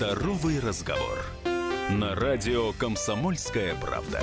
Здоровый разговор. На радио «Комсомольская правда».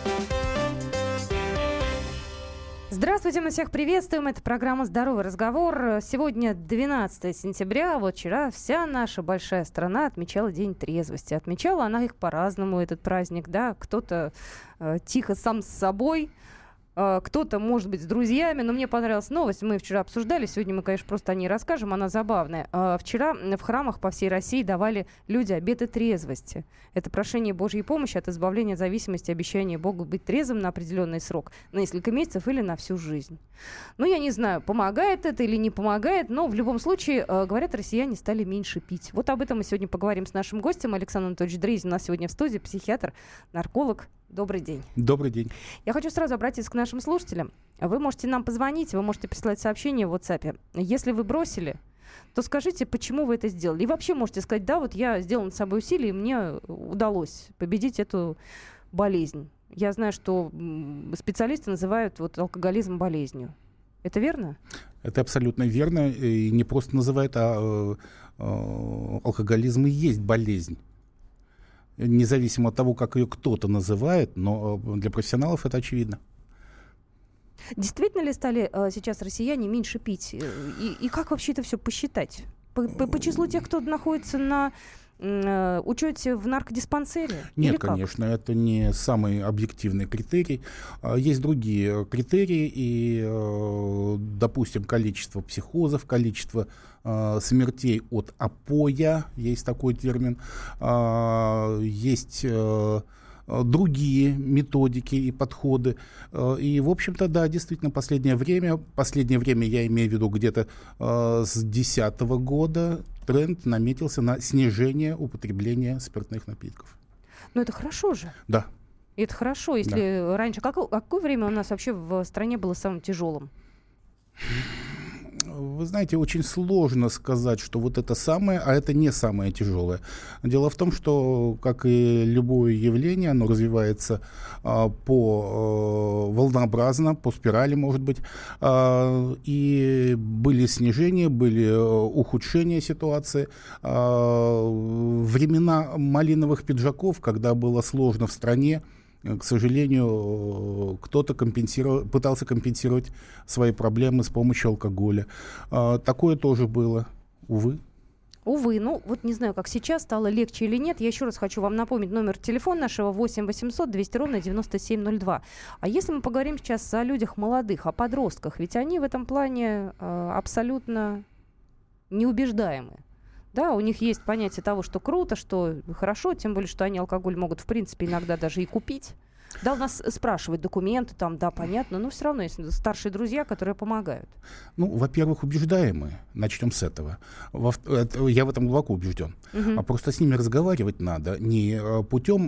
Здравствуйте, мы всех приветствуем. Это программа «Здоровый разговор». Сегодня 12 сентября. Вот вчера вся наша большая страна отмечала День трезвости. Отмечала она их по-разному, этот праздник. Да? Кто-то тихо сам с собой, кто-то, может быть, с друзьями. Но мне понравилась новость. Мы вчера обсуждали. Сегодня мы, конечно, просто о ней расскажем. Она забавная. Вчера в храмах по всей России давали люди обеты трезвости. Это прошение Божьей помощи от избавления от зависимости, обещание Богу быть трезвым на определенный срок, на несколько месяцев или на всю жизнь. Ну, я не знаю, помогает это или не помогает, но в любом случае, говорят, россияне стали меньше пить. Вот об этом мы сегодня поговорим с нашим гостем. Александр Анатольевич Дрезин у нас сегодня в студии, психиатр, нарколог. Добрый день. Добрый день. Я хочу сразу обратиться к нашим слушателям. Вы можете нам позвонить, вы можете присылать сообщение в WhatsApp. Если вы бросили, то скажите, почему вы это сделали. И вообще можете сказать, да, вот я сделал над собой усилие, и мне удалось победить эту болезнь. Я знаю, что специалисты называют вот алкоголизм болезнью. Это верно? Это абсолютно верно. И не просто называют, а алкоголизм и есть болезнь. Независимо от того, как ее кто-то называет, но для профессионалов это очевидно. Действительно ли стали сейчас россияне меньше пить? И как вообще это все посчитать? По числу тех, кто находится на учете в наркодиспансере? Нет, конечно, это не самый объективный критерий. Есть другие критерии, и, допустим, количество психозов, количество смертей от опоя, есть такой термин, есть другие методики и подходы. И, в общем-то, да, действительно, последнее время, я имею в виду где-то с 2010 года, тренд наметился на снижение употребления спиртных напитков. Но это хорошо же. Да. И это хорошо, если раньше... Какое время у нас вообще в стране было самым тяжелым? Вы знаете, очень сложно сказать, что вот это самое, а это не самое тяжелое. Дело в том, что, как и любое явление, оно развивается волнообразно, по спирали, может быть. И были снижения, были ухудшения ситуации. Времена малиновых пиджаков, когда было сложно в стране, к сожалению, кто-то пытался компенсировать свои проблемы с помощью алкоголя. Такое тоже было, увы. Увы, ну вот не знаю, как сейчас, стало легче или нет. Я еще раз хочу вам напомнить номер телефона нашего 8 800 200 ровно 9702. А если мы поговорим сейчас о людях молодых, о подростках, ведь они в этом плане абсолютно неубеждаемы. Да, у них есть понятие того, что круто, что хорошо, тем более, что они алкоголь могут, в принципе, иногда даже и купить. Да, у нас спрашивают документы, там, да, понятно, но все равно есть старшие друзья, которые помогают. Ну, во-первых, убеждаемые. Начнем с этого. Я в этом глубоко убежден. А просто с ними разговаривать надо не путем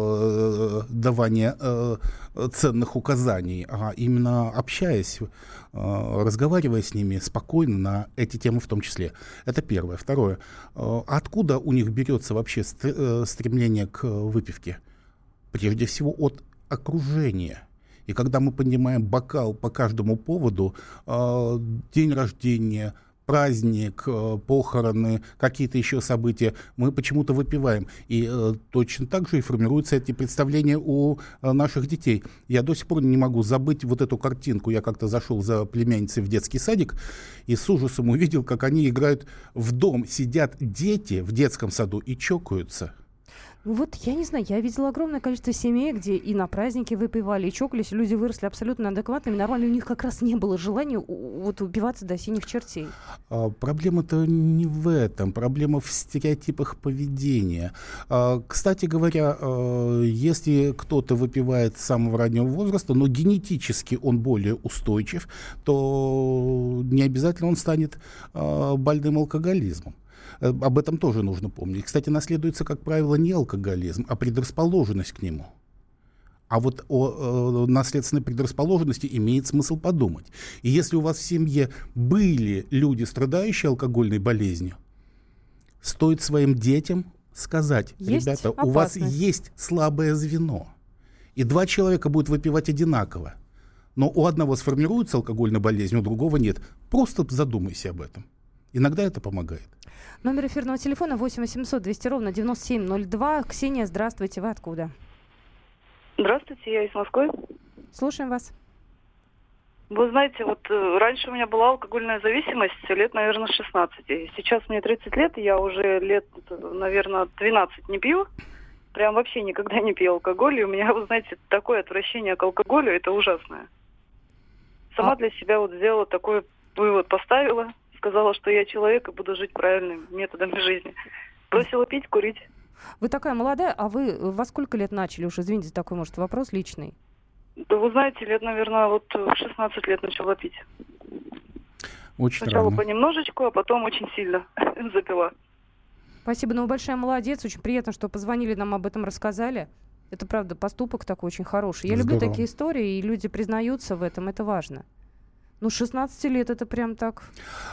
давания ценных указаний, а именно общаясь, разговаривая с ними спокойно на эти темы в том числе. Это первое. Второе. Откуда у них берется вообще стремление к выпивке? Прежде всего от окружения. И когда мы поднимаем бокал по каждому поводу, день рождения, праздник, похороны, какие-то еще события, мы почему-то выпиваем. И точно так же и формируются эти представления у наших детей. Я до сих пор не могу забыть вот эту картинку. Я как-то зашел за племянницей в детский садик и с ужасом увидел, как они играют в дом. Сидят дети в детском саду и чокаются. Ну вот, я не знаю, я видела огромное количество семей, где и на праздники выпивали, и чокались, люди выросли абсолютно адекватными, нормально, у них как раз не было желания вот упиваться до синих чертей. Проблема-то не в этом, проблема в стереотипах поведения. Кстати говоря, если кто-то выпивает с самого раннего возраста, но генетически он более устойчив, то не обязательно он станет больным алкоголизмом. Об этом тоже нужно помнить. Кстати, наследуется, как правило, не алкоголизм, а предрасположенность к нему. А вот о наследственной предрасположенности имеет смысл подумать. И если у вас в семье были люди, страдающие алкогольной болезнью, стоит своим детям сказать: ребята, у вас есть слабое звено. И 2 человека будут выпивать одинаково. Но у одного сформируется алкогольная болезнь, у другого нет. Просто задумайся об этом. Иногда это помогает. Номер эфирного телефона 8 800 200 ровно 9702. Ксения, здравствуйте. Вы откуда? Здравствуйте, я из Москвы. Слушаем вас. Вы знаете, вот раньше у меня была алкогольная зависимость лет, наверное, 16. Сейчас мне 30 лет, и я уже лет, наверное, 12 не пью. Прям вообще никогда не пью алкоголь. И у меня, вы знаете, такое отвращение к алкоголю, это ужасное. Сама для себя вот сделала такой вывод, поставила. Сказала, что я человек и буду жить правильными методами жизни. Бросила пить, курить. Вы такая молодая, а вы во сколько лет начали уж? Извините, такой, может, вопрос личный. Да вы знаете, лет, наверное, вот в 16 лет начала пить. Очень Сначала рано. понемножечку, а потом очень сильно запила. Спасибо, ну вы большая молодец. Очень приятно, что позвонили, нам об этом рассказали. Это, правда, поступок такой очень хороший. Я люблю такие истории, и люди признаются в этом, это важно. Ну, 16 лет это прям так.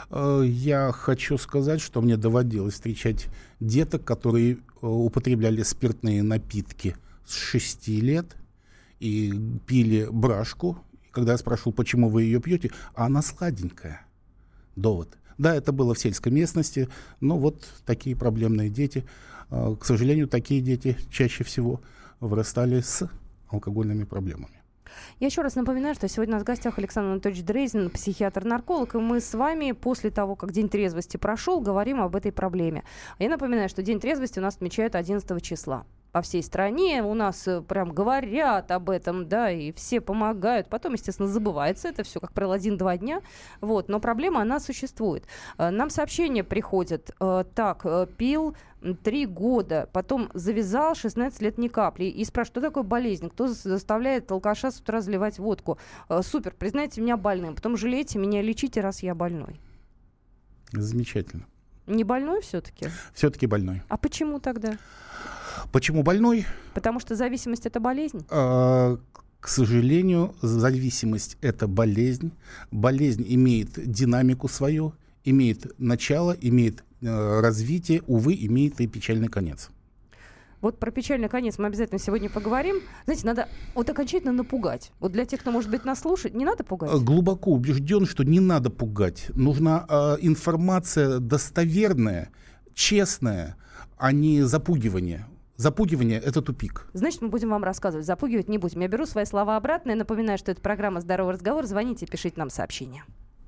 Я хочу сказать, что мне доводилось встречать деток, которые употребляли спиртные напитки с 6 лет и пили брашку. Когда я спрашивал, почему вы ее пьете, а она сладенькая. Довод. Да, это было в сельской местности, но вот такие проблемные дети. К сожалению, такие дети чаще всего вырастали с алкогольными проблемами. Я еще раз напоминаю, что сегодня у нас в гостях Александр Анатольевич Дрейзин, психиатр-нарколог, и мы с вами после того, как День трезвости прошел, говорим об этой проблеме. Я напоминаю, что День трезвости у нас отмечают 11 числа. По всей стране у нас прям говорят об этом, да, и все помогают. Потом, естественно, забывается это все, как правило, 1-2 дня. Вот, но проблема, она существует. Нам сообщения приходят. Пил 3 года, потом завязал 16 лет ни капли. И спрашивают, что такое болезнь? Кто заставляет алкаша с утра заливать водку? Супер, признайте меня больным, потом жалейте меня, лечите, раз я больной. Замечательно. Не больной все-таки? Все-таки больной. А почему тогда? Почему больной? Потому что зависимость – это болезнь? К сожалению, зависимость – это болезнь. Болезнь имеет динамику свою, имеет начало, имеет развитие, увы, имеет и печальный конец. Вот про печальный конец мы обязательно сегодня поговорим. Знаете, надо вот окончательно напугать. Вот для тех, кто, может быть, нас слушает, не надо пугать? Глубоко убежден, что не надо пугать. Нужна информация достоверная, честная, а не запугивание. Запугивание – это тупик. Значит, мы будем вам рассказывать. Запугивать не будем. Я беру свои слова обратно и напоминаю, что это программа «Здоровый разговор». Звоните, пишите нам сообщения.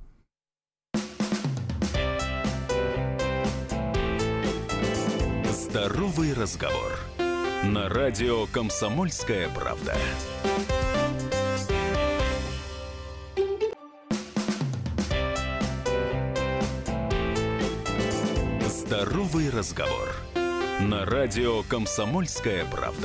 Здоровый разговор. На радио «Комсомольская правда». Здоровый разговор. На радио «Комсомольская правда».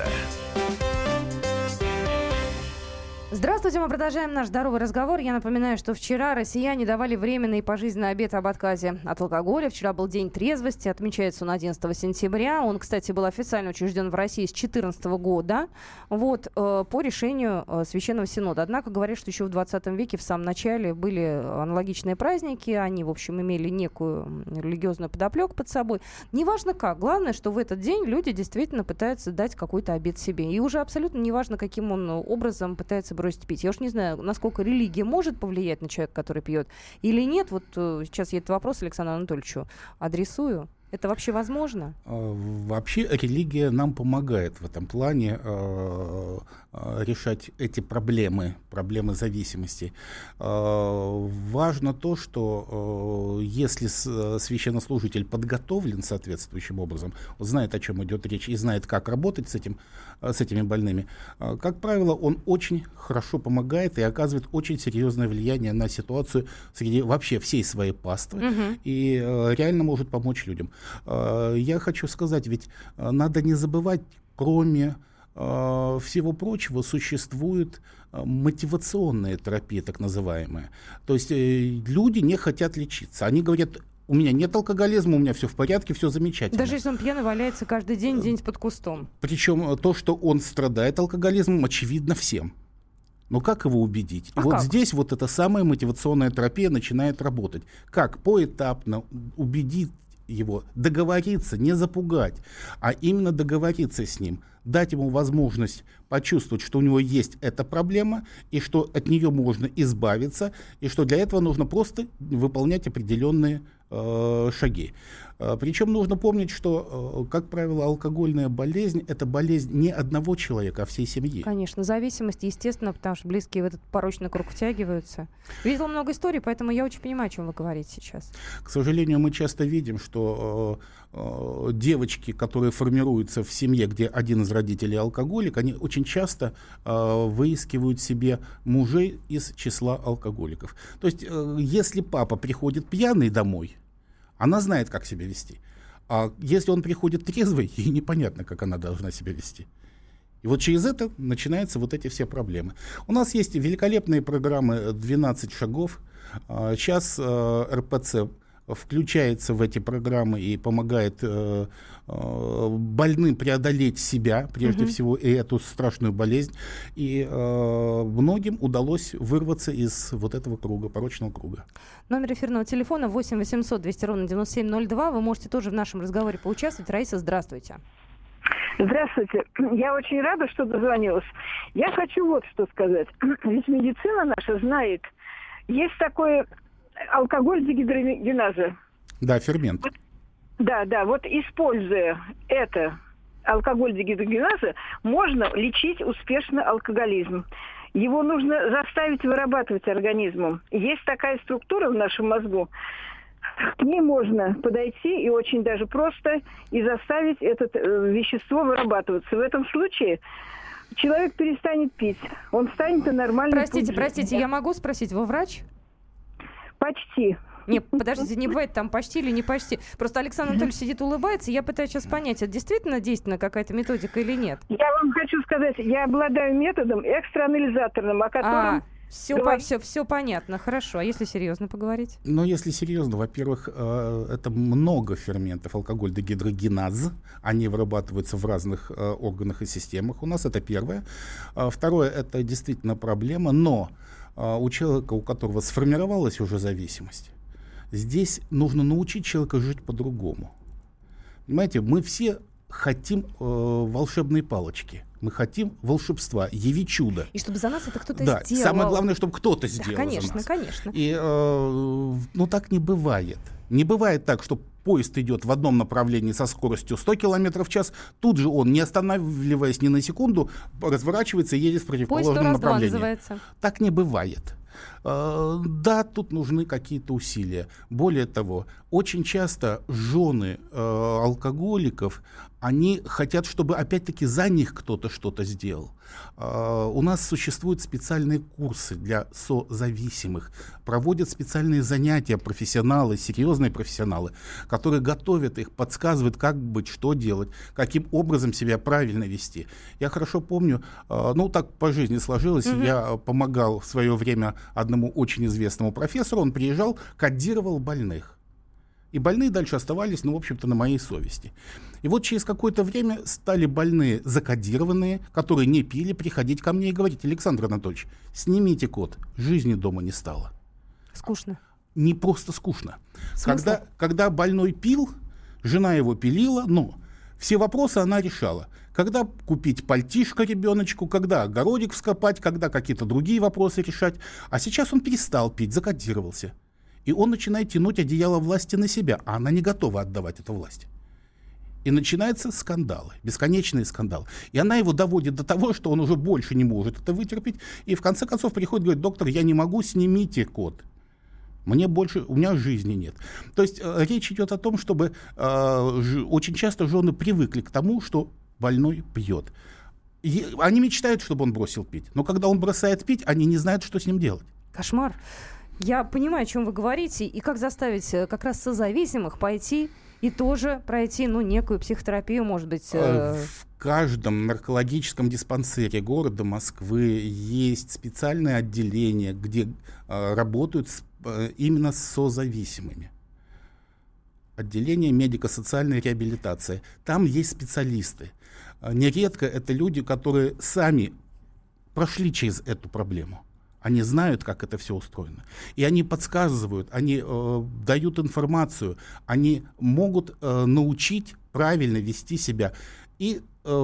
Здравствуйте, мы продолжаем наш здоровый разговор. Я напоминаю, что вчера россияне давали временный и пожизненный обет об отказе от алкоголя. Вчера был День трезвости, отмечается он 11 сентября. Он, кстати, был официально учрежден в России с 2014 года вот, по решению Священного Синода. Однако говорят, что еще в 20 веке, в самом начале, были аналогичные праздники. Они, в общем, имели некую религиозную подоплеку под собой. Неважно как. Главное, что в этот день люди действительно пытаются дать какой-то обет себе. И уже абсолютно неважно, каким он образом пытается бросить пить. Я уж не знаю, насколько религия может повлиять на человека, который пьет, или нет. Вот сейчас я этот вопрос Александру Анатольевичу адресую. Это вообще возможно? Вообще религия нам помогает в этом плане решать эти проблемы зависимости. Важно то, что если священнослужитель подготовлен соответствующим образом, знает, о чем идет речь, и знает, как работать с этими больными, как правило, он очень хорошо помогает и оказывает очень серьезное влияние на ситуацию среди вообще всей своей паствы, и реально может помочь людям. Я хочу сказать, ведь надо не забывать, кроме всего прочего, существует мотивационная терапия, так называемая. То есть люди не хотят лечиться. Они говорят: у меня нет алкоголизма, у меня все в порядке, все замечательно. Даже если он пьяный валяется каждый день под кустом. Причем то, что он страдает алкоголизмом, очевидно всем. Но как его убедить? И вот как? Здесь вот эта самая мотивационная терапия начинает работать. Как поэтапно убедить его, договориться, не запугать, а именно договориться с ним, дать ему возможность почувствовать, что у него есть эта проблема, и что от нее можно избавиться, и что для этого нужно просто выполнять определенные шаги. Причем нужно помнить, что, как правило, алкогольная болезнь – это болезнь не одного человека, а всей семьи. Конечно, зависимость, естественно, потому что близкие в этот порочный круг втягиваются. Видела много историй, поэтому я очень понимаю, о чем вы говорите сейчас. К сожалению, мы часто видим, что девочки, которые формируются в семье, где один из родителей алкоголик, они очень часто выискивают себе мужей из числа алкоголиков. То есть, если папа приходит пьяный домой, она знает, как себя вести. А если он приходит трезвый, ей непонятно, как она должна себя вести. И вот через это начинаются вот эти все проблемы. У нас есть великолепные программы «12 шагов». Сейчас РПЦ включается в эти программы и помогает больным преодолеть себя, прежде всего, и эту страшную болезнь. И многим удалось вырваться из вот этого круга, порочного круга. Номер эфирного телефона 8 800 200 ровно 9702. Вы можете тоже в нашем разговоре поучаствовать. Раиса, здравствуйте. Здравствуйте. Я очень рада, что дозвонилась. Я хочу вот что сказать. Ведь медицина наша знает, есть такой алкоголь дегидрогеназа. Да, фермент. Да, вот используя это, алкоголь дегидрогеназа, можно лечить успешно алкоголизм. Его нужно заставить вырабатывать организмом. Есть такая структура в нашем мозгу, к ней можно подойти и очень даже просто и заставить это вещество вырабатываться. В этом случае человек перестанет пить, он станет на нормальный путь. Простите, я могу спросить, вы врач? Почти. Нет, подождите, не бывает там почти или не почти. Просто Александр Анатольевич сидит, улыбается, и я пытаюсь сейчас понять, это действительно действенная какая-то методика или нет? Я вам хочу сказать, я обладаю методом экстраанализаторным, о котором... Все понятно, хорошо. А если серьезно поговорить? Но если серьезно, во-первых, это много ферментов, алкоголь дегидрогеназ, они вырабатываются в разных органах и системах. У нас это первое. Второе, это действительно проблема, но у человека, у которого сформировалась уже зависимость, здесь нужно научить человека жить по-другому. Понимаете, мы все хотим волшебные палочки. Мы хотим волшебства, яви чудо. И чтобы за нас это кто-то сделал. Да, самое главное, чтобы кто-то сделал конечно, за нас. Конечно. И так не бывает. Не бывает так, что поезд идет в одном направлении со скоростью 100 км в час, тут же он, не останавливаясь ни на секунду, разворачивается и едет в противоположном направлении. Называется. Так не бывает. Да, тут нужны какие-то усилия. Более того, очень часто жены алкоголиков, они хотят, чтобы опять-таки за них кто-то что-то сделал. У нас существуют специальные курсы для созависимых, проводят специальные занятия профессионалы, серьезные профессионалы, которые готовят их, подсказывают, как быть, что делать, каким образом себя правильно вести. Я хорошо помню, так по жизни сложилось, я помогал в свое время одному очень известному профессору, он приезжал, кодировал больных. И больные дальше оставались, в общем-то, на моей совести. И вот через какое-то время стали больные закодированные, которые не пили, приходить ко мне и говорить: Александр Анатольевич, снимите код, жизни дома не стало. Скучно. Не просто скучно. Когда больной пил, жена его пилила, но все вопросы она решала. Когда купить пальтишко ребеночку, когда огородик вскопать, когда какие-то другие вопросы решать. А сейчас он перестал пить, закодировался. И он начинает тянуть одеяло власти на себя, а она не готова отдавать эту власть. И начинаются скандалы, бесконечные скандалы. И она его доводит до того, что он уже больше не может это вытерпеть. И в конце концов приходит и говорит: доктор, я не могу, снимите код. У меня жизни нет. То есть речь идет о том, чтобы очень часто жены привыкли к тому, что больной пьет. И они мечтают, чтобы он бросил пить. Но когда он бросает пить, они не знают, что с ним делать. Кошмар. Я понимаю, о чем вы говорите, и как заставить как раз созависимых пойти и тоже пройти, некую психотерапию, может быть. В каждом наркологическом диспансере города Москвы есть специальное отделение, где работают именно с созависимыми. Отделение медико-социальной реабилитации. Там есть специалисты. Нередко это люди, которые сами прошли через эту проблему. Они знают, как это все устроено. И они подсказывают, они дают информацию, они могут научить правильно вести себя. И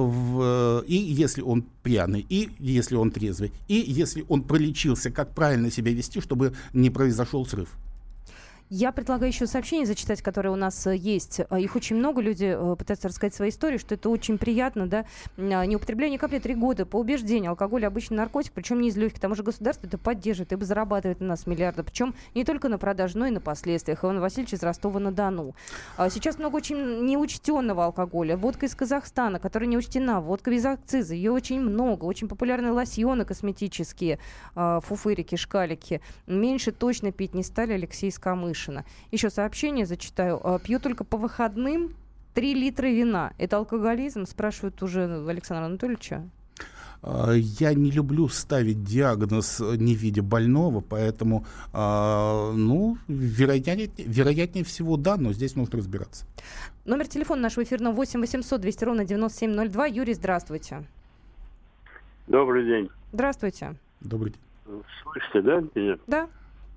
если он пьяный, и если он трезвый, и если он пролечился, как правильно себя вести, чтобы не произошел срыв. Я предлагаю еще сообщения зачитать, которые у нас есть. Их очень много. Люди пытаются рассказать свои истории, что это очень приятно, да. Не употребляю ни капли 3 года. По убеждению, алкоголь обычный наркотик, причем не из легких. К тому же государство это поддерживает, ибо зарабатывает на нас миллиарды. Причем не только на продаже, но и на последствиях. Иван Васильевич из Ростова-на-Дону. Сейчас много очень неучтенного алкоголя. Водка из Казахстана, которая не учтена. Водка без акциза. Ее очень много. Очень популярны лосьоны косметические, фуфырики, шкалики. Меньше точно пить не стали. Алексей из Камышина. Еще сообщение зачитаю. Пью только по выходным 3 литра вина. Это алкоголизм? Спрашивают уже Александра Анатольевича. Я не люблю ставить диагноз, не видя больного, поэтому, вероятнее всего, да, но здесь нужно разбираться. Номер телефона нашего эфирного 8 800 200 ровно 9702. Юрий, здравствуйте. Добрый день. Здравствуйте. Добрый день. Слышите, да, меня? Да.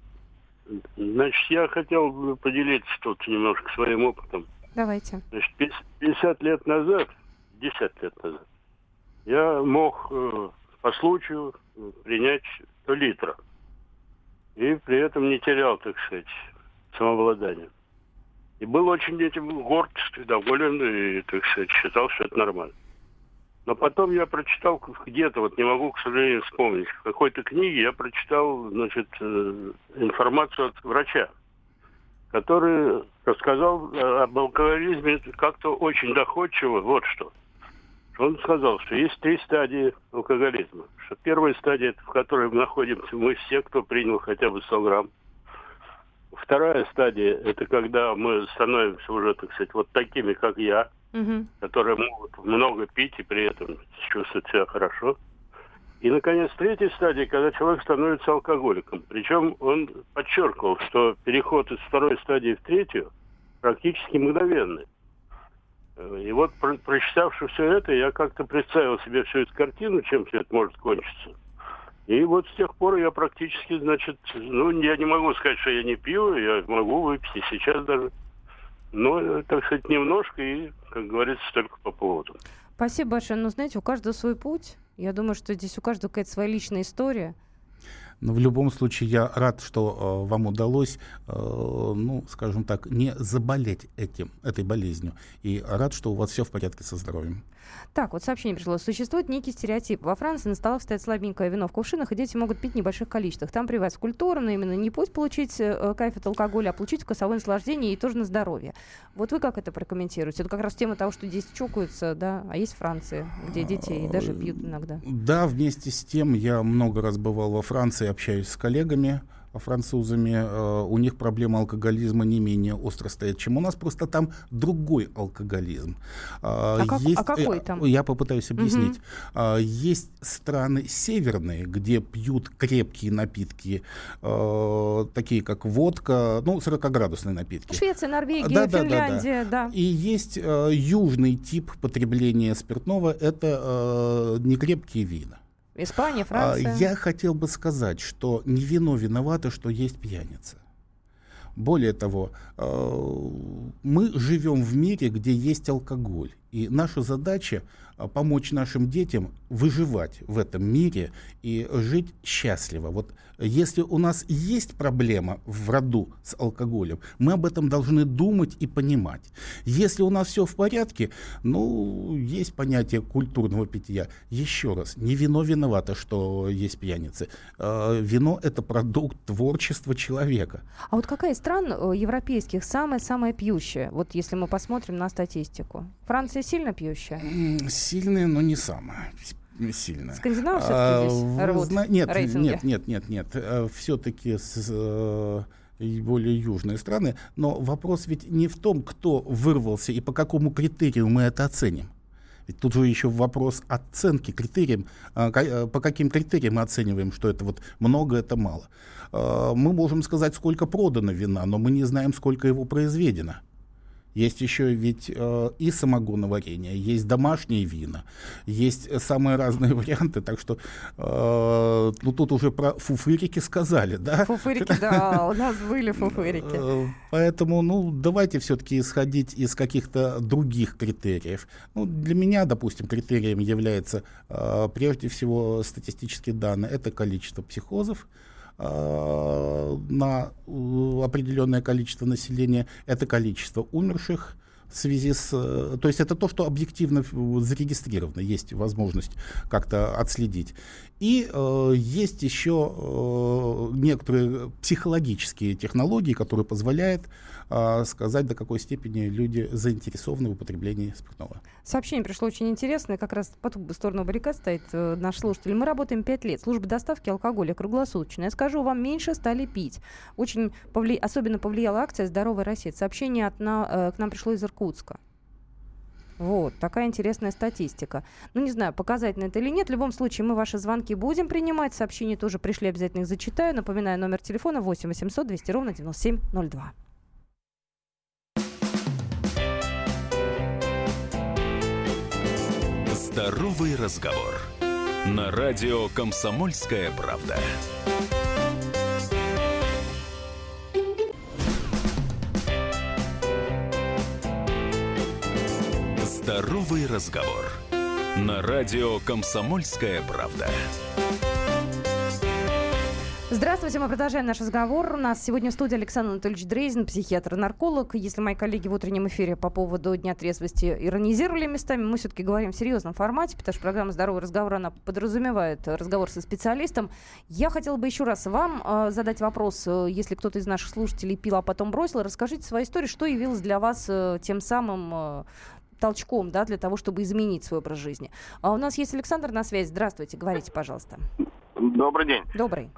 Значит, я хотел поделиться тут немножко своим опытом. Давайте. Значит, 50 лет назад, 10 лет назад, я мог по случаю принять 100 литра. И при этом не терял, так сказать, самообладание. И был очень этим горд и доволен, и, так сказать, считал, что это нормально. Но потом я прочитал где-то, вот не могу, к сожалению, вспомнить, в какой-то книге я прочитал, значит, информацию от врача, который рассказал об алкоголизме как-то очень доходчиво. Вот что. Он сказал, что есть 3 стадии алкоголизма. Что первая стадия, в которой мы находимся мы все, кто принял хотя бы 100 грамм. Вторая стадия, это когда мы становимся уже, так сказать, вот такими, как я, которые могут много пить и при этом чувствовать себя хорошо. И, наконец, третья стадия, когда человек становится алкоголиком. Причем он подчеркивал, что переход из второй стадии в третью практически мгновенный. И вот, прочитавши все это, я как-то представил себе всю эту картину, чем все это может кончиться. И вот с тех пор я практически, значит, я не могу сказать, что я не пью, я могу выпить и сейчас даже. Но, так сказать, немножко и, как говорится, только по поводу. Спасибо большое. Но, знаете, у каждого свой путь. Я думаю, что здесь у каждого какая-то своя личная история. Но в любом случае я рад, что вам удалось, скажем так, не заболеть этой болезнью. И рад, что у вас все в порядке со здоровьем. Так, вот сообщение пришло. Существует некий стереотип. Во Франции на столах стоит слабенькое вино в кувшинах, и дети могут пить в небольших количествах. Там прививается культура, но именно не пусть получить кайф от алкоголя, а получить вкусовое наслаждение и тоже на здоровье. Вот вы как это прокомментируете? Это как раз тема того, что здесь чокаются, да, а есть Франция, где дети даже пьют иногда. Да, вместе с тем я много раз бывал во Франции, общаюсь с коллегами французами, у них проблема алкоголизма не менее остро стоит, чем у нас, просто там другой алкоголизм. Какой там? Я попытаюсь объяснить. Есть страны северные, где пьют крепкие напитки, такие как водка, 40-градусные напитки. Швеция, Норвегия, Финляндия, да. И есть южный тип потребления спиртного, это некрепкие вина. Испания, Франция. Я хотел бы сказать, что не вино виновато, что есть пьяница. Более того, мы живем в мире, где есть алкоголь. И наша задача помочь нашим детям выживать в этом мире и жить счастливо. Вот если у нас есть проблема в роду с алкоголем, мы об этом должны думать и понимать. Если у нас все в порядке, есть понятие культурного питья. Еще раз, не вино виновато, что есть пьяницы. Вино — это продукт творчества человека. А вот какая из стран европейских самая пьющая? Вот если мы посмотрим на статистику. Франция сильно пьющая? Сильная, но не самая сильная. Скандинавы все-таки здесь рвут рейтинги? Нет. Все-таки более южные страны. Но вопрос ведь не в том, кто вырвался и по какому критерию мы это оценим. Ведь тут же еще вопрос оценки критериям. По каким критериям мы оцениваем, что это вот много, это мало. Мы можем сказать, сколько продано вина, но мы не знаем, сколько его произведено. Есть еще ведь и самогоноварение, есть домашние вина, есть самые разные варианты, так что тут уже про фуфырики сказали, да? Фуфырики, да, у нас были фуфырики. Поэтому, давайте все-таки исходить из каких-то других критериев. Для меня, допустим, критерием является прежде всего статистические данные. Это количество психозов, на определенное количество населения, это количество умерших в связи с... То есть это то, что объективно зарегистрировано, есть возможность как-то отследить. И есть еще некоторые психологические технологии, которые позволяют сказать, до какой степени люди заинтересованы в употреблении спиртного. Сообщение пришло очень интересное, как раз по ту сторону баррикад стоит наш слушатель. Мы работаем 5 лет, служба доставки алкоголя круглосуточная. Я скажу, вам меньше стали пить. Очень особенно повлияла акция «Здоровая Россия». Сообщение к нам пришло из Иркутска. Вот, такая интересная статистика. Ну, не знаю, показательно это или нет. В любом случае, мы ваши звонки будем принимать. Сообщения тоже пришли, обязательно их зачитаю. Напоминаю, номер телефона 8 800 200 ровно 9702. Здоровый разговор. На радио «Комсомольская правда». Здоровый разговор. На радио «Комсомольская правда». Здравствуйте, мы продолжаем наш разговор. У нас сегодня в студии Александр Анатольевич Дрейзин, психиатр-нарколог. Если мои коллеги в утреннем эфире по поводу Дня трезвости иронизировали местами, мы все-таки говорим в серьезном формате, потому что программа «Здоровый разговор», она подразумевает разговор со специалистом. Я хотела бы еще раз вам задать вопрос, если кто-то из наших слушателей пил, а потом бросил. Расскажите свою историю, что явилось для вас тем самым толчком, да, для того, чтобы изменить свой образ жизни. А у нас есть Александр на связи. Здравствуйте, говорите, пожалуйста. Добрый день. Добрый.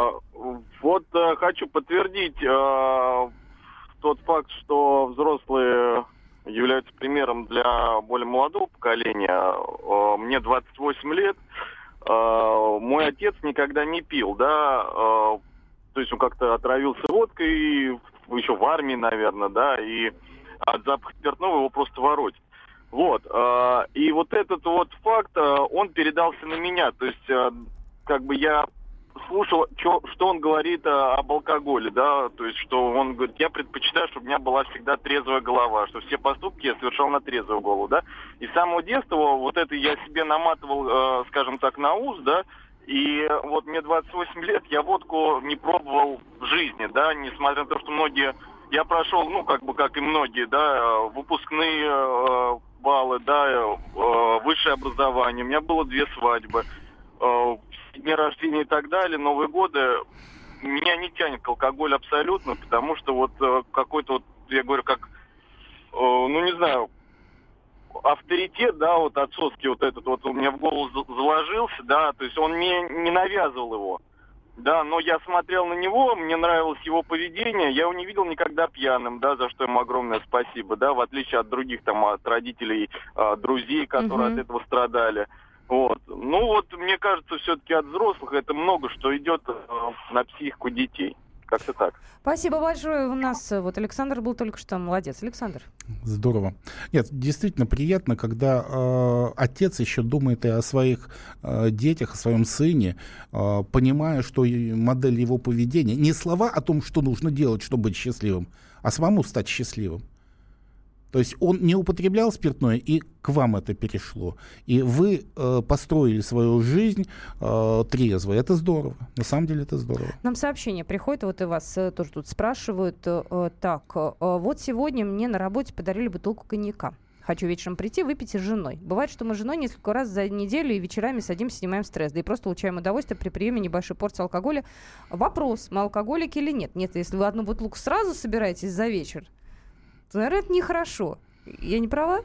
Хочу подтвердить тот факт, что взрослые являются примером для более молодого поколения. Мне 28 лет. Мой отец никогда не пил, да. То есть он как-то отравился водкой, еще в армии, наверное, да, и от запаха спиртного его просто воротит. Вот. И вот этот вот факт, он передался на меня. То есть как бы я слушал, что он говорит об алкоголе, да, то есть что он говорит, я предпочитаю, чтобы у меня была всегда трезвая голова, что все поступки я совершал на трезвую голову, да, и с самого детства вот это я себе наматывал, скажем так, на ус, да, и вот мне 28 лет, я водку не пробовал в жизни, да, несмотря на то, что многие, я прошел, ну, как бы, как и многие, да, выпускные баллы, да, высшее образование, у меня было 2 свадьбы, дни рождения и так далее, Новые годы, меня не тянет к алкоголю абсолютно, потому что вот какой-то вот, я говорю, как, ну не знаю, авторитет, да, вот отцовский вот этот вот у меня в голову заложился, да, то есть он мне не навязывал его, да, но я смотрел на него, мне нравилось его поведение, я его не видел никогда пьяным, да, за что ему огромное спасибо, да, в отличие от других там, от родителей, друзей, которые от этого страдали. Вот. Ну вот, мне кажется, все-таки от взрослых это много что идет на психику детей. Как-то так. Спасибо большое. У нас вот Александр был только что. Молодец, Александр. Здорово. Нет, действительно приятно, когда отец еще думает и о своих детях, о своем сыне, понимая, что модель его поведения, не слова о том, что нужно делать, чтобы быть счастливым, а самому стать счастливым. То есть он не употреблял спиртное, и к вам это перешло. И вы построили свою жизнь трезво. Это здорово. На самом деле это здорово. Нам сообщение приходит, вот и вас тоже тут спрашивают. Так, вот сегодня мне на работе подарили бутылку коньяка. Хочу вечером прийти, выпить с женой. Бывает, что мы с женой несколько раз за неделю и вечерами садимся, снимаем стресс. Да и просто получаем удовольствие при приеме небольшой порции алкоголя. Вопрос, мы алкоголики или нет? Нет, если вы одну бутылку сразу собираетесь за вечер, то, наверное, это нехорошо. Я не права?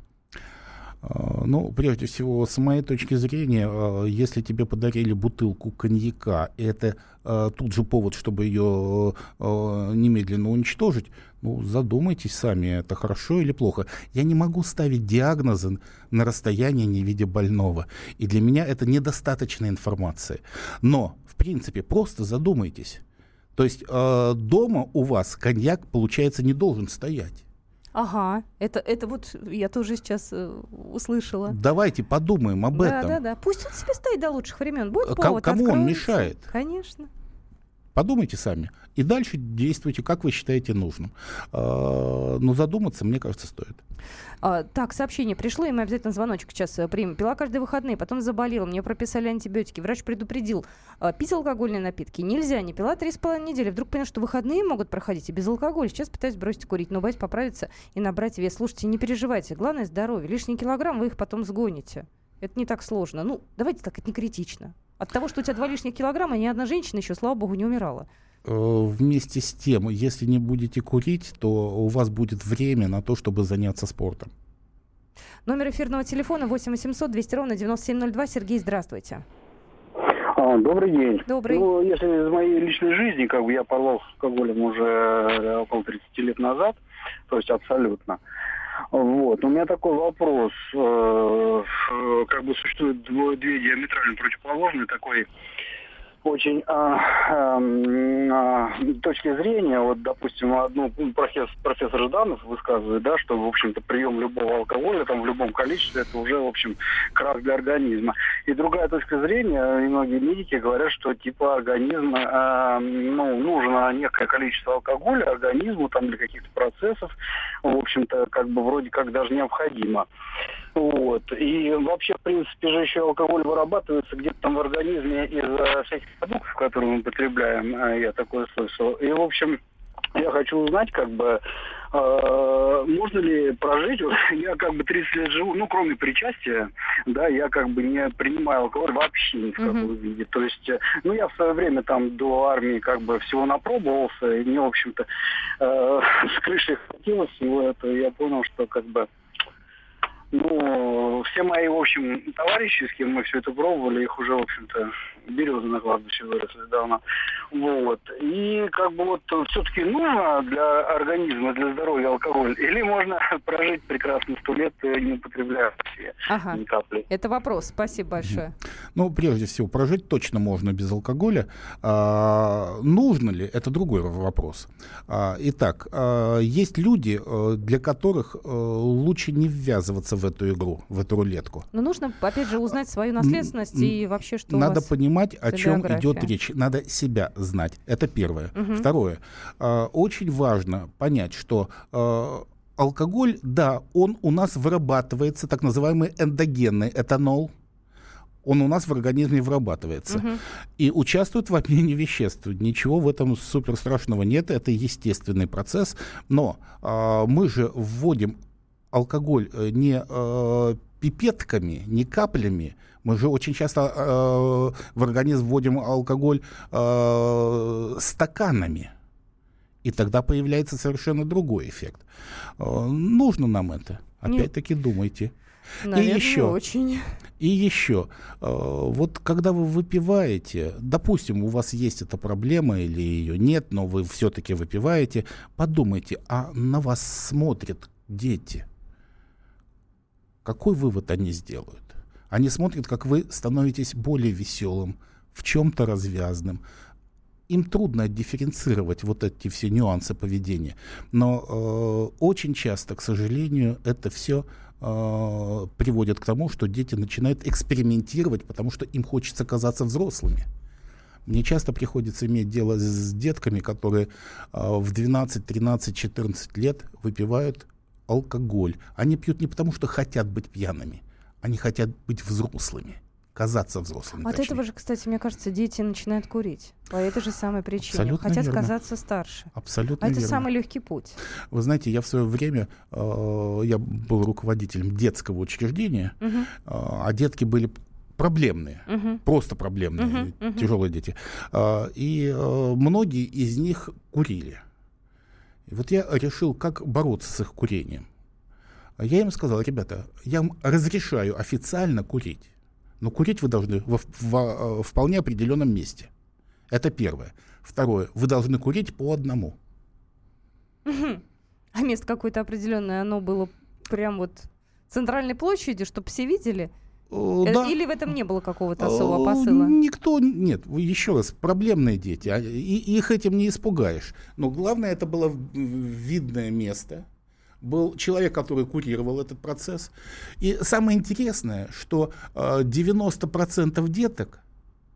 Ну, прежде всего, с моей точки зрения, если тебе подарили бутылку коньяка, это тут же повод, чтобы ее немедленно уничтожить, ну, задумайтесь сами, это хорошо или плохо. Я не могу ставить диагнозы на расстоянии, не видя больного. И для меня это недостаточная информация. Но, в принципе, просто задумайтесь. То есть дома у вас коньяк, получается, не должен стоять. Ага, это вот я тоже сейчас услышала. Давайте подумаем об этом. Да. Пусть он себе стоит до лучших времен. Будет повод, кому откроется. он мешает? Конечно. Подумайте сами. И дальше действуйте, как вы считаете нужным. Но задуматься, мне кажется, стоит. Так, сообщение пришло, и мы обязательно звоночек сейчас примем. Пила каждые выходные, потом заболела, мне прописали антибиотики. Врач предупредил, пить алкогольные напитки нельзя. Не пила 3,5 недели. Вдруг понял, что выходные могут проходить и без алкоголя. Сейчас пытаюсь бросить курить, но боюсь поправиться и набрать вес. Слушайте, не переживайте. Главное здоровье. Лишний килограмм, вы их потом сгоните. Это не так сложно. Ну, давайте так, это не критично. От того, что у тебя 2 лишних килограмма, ни одна женщина еще, слава богу, не умирала. Вместе с тем, если не будете курить, то у вас будет время на то, чтобы заняться спортом. Номер эфирного телефона 8 800 200 ровно 9702. Сергей, здравствуйте. Добрый день. Добрый. Ну, если из моей личной жизни, как бы я порвал с алкоголем уже около 30 лет назад, то есть абсолютно. Вот. У меня такой вопрос. Как бы существует две диаметрально противоположные такой очень точки зрения. Вот, допустим, одну профессор Жданов высказывает, да, что, в общем-то, прием любого алкоголя там в любом количестве это уже, в общем, крах для организма. И другая точка зрения, и многие медики говорят, что типа организм, нужно некое количество алкоголя организму там для каких-то процессов, в общем-то, как бы вроде как даже необходимо. Вот. И вообще, в принципе, же еще алкоголь вырабатывается где-то там в организме из всяких продуктов, которые мы потребляем, я такое слышал. И, в общем, я хочу узнать, как бы, можно ли прожить, я как бы 30 лет живу, ну, кроме причастия, да, я как бы не принимаю алкоголь вообще ни в каком виде. То есть, я в свое время там до армии как бы всего напробовался, и мне, в общем-то, с крыши хватило всего этого, и я понял, что как бы, все мои, в общем, товарищи, с кем мы все это пробовали, их уже, в общем-то, березы на кладбище выросли давно. Вот. И как бы вот все-таки нужно для организма, для здоровья алкоголь? Или можно прожить прекрасно 100 лет, не употребляя вообще ни капли? Это вопрос. Спасибо большое. Ну, прежде всего, прожить точно можно без алкоголя. Нужно ли? Это другой вопрос. Итак, есть люди, для которых лучше не ввязываться в эту игру, в эту рулетку. Но нужно, опять же, узнать свою наследственность и вообще, что надо у вас понимать, о чем идет речь. Надо себя знать. Это первое. Второе. Очень важно понять, что алкоголь, да, он у нас вырабатывается, так называемый эндогенный этанол. Он у нас в организме вырабатывается. И участвует в обмене веществ. Ничего в этом супер страшного нет. Это естественный процесс. Но мы же вводим алкоголь не пипетками, не каплями. Мы же очень часто в организм вводим алкоголь стаканами. И тогда появляется совершенно другой эффект. Нужно нам это? Опять-таки думайте. Наверное, и еще, вот когда вы выпиваете, допустим, у вас есть эта проблема или ее нет, но вы все-таки выпиваете, подумайте, а на вас смотрят дети. Какой вывод они сделают? Они смотрят, как вы становитесь более веселым, в чем-то развязным. Им трудно дифференцировать вот эти все нюансы поведения. Но очень часто, к сожалению, это все приводит к тому, что дети начинают экспериментировать, потому что им хочется казаться взрослыми. Мне часто приходится иметь дело с детками, которые в 12, 13, 14 лет выпивают алкоголь. Они пьют не потому, что хотят быть пьяными, они хотят быть взрослыми, казаться взрослыми. От этого же, кстати, мне кажется, дети начинают курить. По этой же самой причине. Абсолютно хотят верно. казаться старше. Абсолютно это верно. самый легкий путь. Вы знаете, я в свое время, я был руководителем детского учреждения, а детки были проблемные, просто проблемные, тяжелые дети. И многие из них курили. И вот я решил, как бороться с их курением. Я им сказал: ребята, я вам разрешаю официально курить, но курить вы должны в вполне определенном месте. Это первое. Второе. Вы должны курить по одному. А место какое-то определенное, оно было прям вот центральной площади, чтобы все видели? Да. Или в этом не было какого-то особого посыла? Никто, нет, еще раз, проблемные дети, и их этим не испугаешь. Но главное, это было видное место. Был человек, который курировал этот процесс. И самое интересное, что 90% деток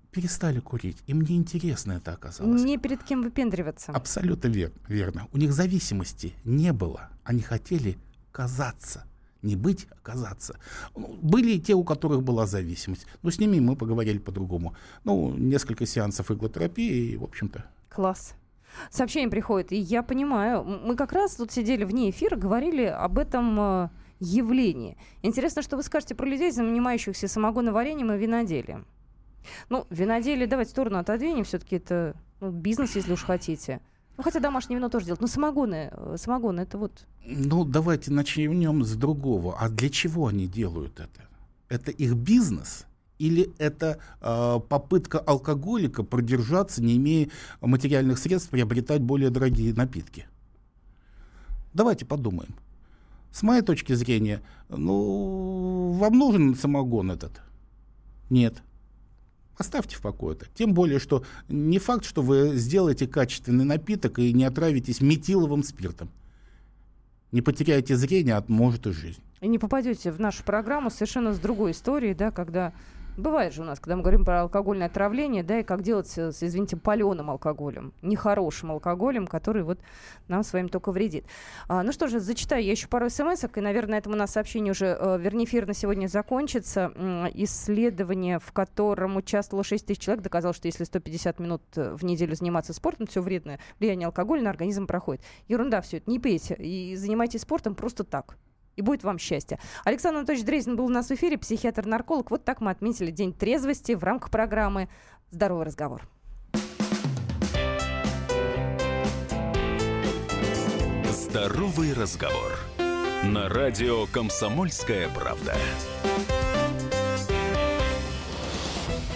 перестали курить. Им неинтересно это оказалось. Не перед кем выпендриваться. Абсолютно верно. У них зависимости не было. Они хотели казаться. Не быть, а казаться. Были и те, у которых была зависимость. Но с ними мы поговорили по-другому. Несколько сеансов иглотерапии и, в общем-то... Класс. Сообщение приходит, и я понимаю. Мы как раз тут сидели вне эфира, говорили об этом явлении. Интересно, что вы скажете про людей, занимающихся самогоноварением и виноделием. Виноделие, давайте в сторону отодвинем. Все-таки это бизнес, если уж хотите. Хотя домашнее вино тоже делают. Но самогоны это вот... Давайте начнем с другого. А для чего они делают это? Это их бизнес? Или это попытка алкоголика продержаться, не имея материальных средств, приобретать более дорогие напитки? Давайте подумаем. С моей точки зрения, вам нужен самогон этот? Нет. Оставьте в покое это. Тем более, что не факт, что вы сделаете качественный напиток и не отравитесь метиловым спиртом. Не потеряете зрение, а может и жизнь. И не попадете в нашу программу совершенно с другой историей, да, когда... Бывает же у нас, когда мы говорим про алкогольное отравление, да, и как делать с, извините, паленым алкоголем, нехорошим алкоголем, который вот нам с вами только вредит. Что же, зачитаю я еще пару смс-ок, и, наверное, на этом у нас сообщение уже, эфир на сегодня закончится. Исследование, в котором участвовало 6 тысяч человек, доказало, что если 150 минут в неделю заниматься спортом, все вредное влияние алкоголя на организм проходит. Ерунда все это, не пейте и занимайтесь спортом просто так. И будет вам счастье. Александр Анатольевич Дрезин был у нас в эфире, психиатр-нарколог. Вот так мы отметили День трезвости в рамках программы «Здоровый разговор». «Здоровый разговор» на радио «Комсомольская правда».